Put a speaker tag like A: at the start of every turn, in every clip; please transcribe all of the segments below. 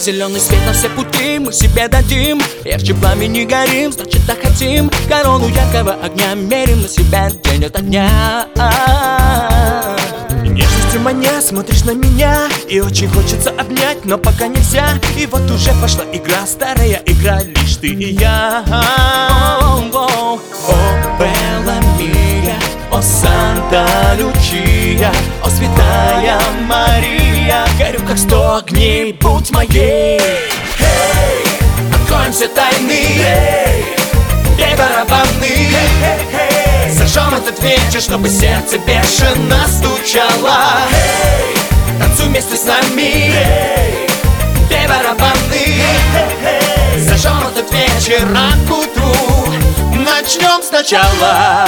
A: Зеленый свет на все пути мы себе дадим. Ярче пламени горим, значит так хотим. Корону яркого огня мерим на себя день ото дня.
B: Нежностью маня, смотришь на меня, и очень хочется обнять, но пока нельзя. И вот уже пошла игра, старая игра, лишь ты и я.
A: О, Белла Мия, о Санта Лючия, о Святая Мария, горю как 100 огней, будь моей. Откроем все тайны, бей барабаны, зажжем этот вечер, чтобы сердце бешено стучало. Танцуй вместе с нами, бей барабаны, зажжем этот вечер, а к утру начнем сначала.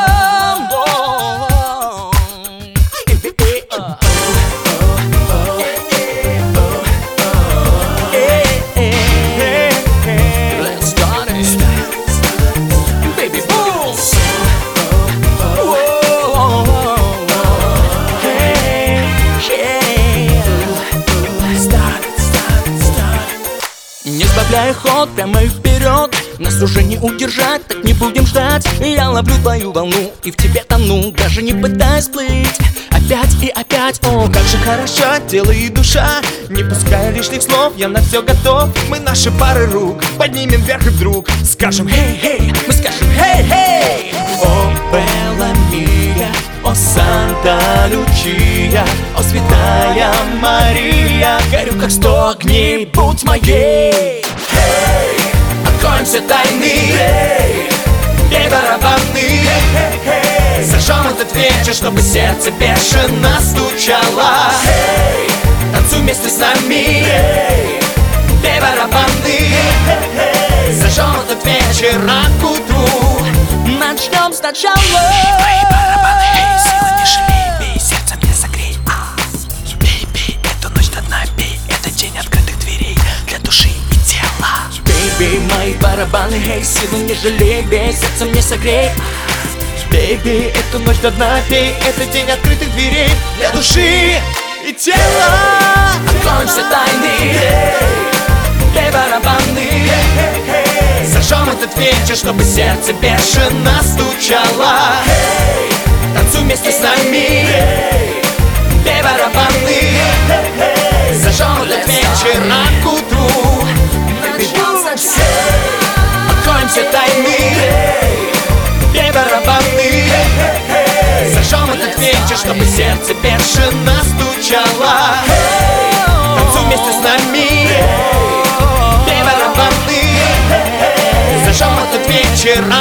A: Не сбавляя ход, прямо и вперед, нас уже не удержать, так не будем ждать. Я ловлю твою волну и в тебе тону, даже не пытаясь плыть. Опять и опять, о, как же хорошо тело и душа.
B: Не пуская лишних слов, я на все готов. Мы наши пары рук поднимем вверх и вдруг скажем хей-хей,
A: мы скажем хей-хей. О, Белла Мия, о Санта Лючия, о Святая Мария, горю как 100 огней, будь моей. Откроем все тайны, бей барабаны, зажжем этот вечер, чтобы сердце бешено стучало. Танцуй вместе с нами, бей барабаны, зажжем этот вечер, а к утру начнем сначала.
C: Твои барабаны, эй, сила не жалей, бей, сердце мне согрей. Бей, бей, эту ночь до дна, бей, это день открытых дверей для души и тела.
A: Бей, мои барабаны, эй, силы не жалей, бей, сердце мне согрей.
B: Бей, эту ночь до дна, бей, это день открытых дверей для души и тела.
A: Откроем все тайны, бей барабаны, зажжем этот вечер, чтобы сердце бешено стучало. Танцуй вместе с нами, бей барабаны, зажжем этот вечер, а к утру откроем все тайны, бей барабаны, зажжем этот вечер, чтобы сердце бешено стучало. Танцуй вместе с нами, бей барабаны, зажжем этот вечер,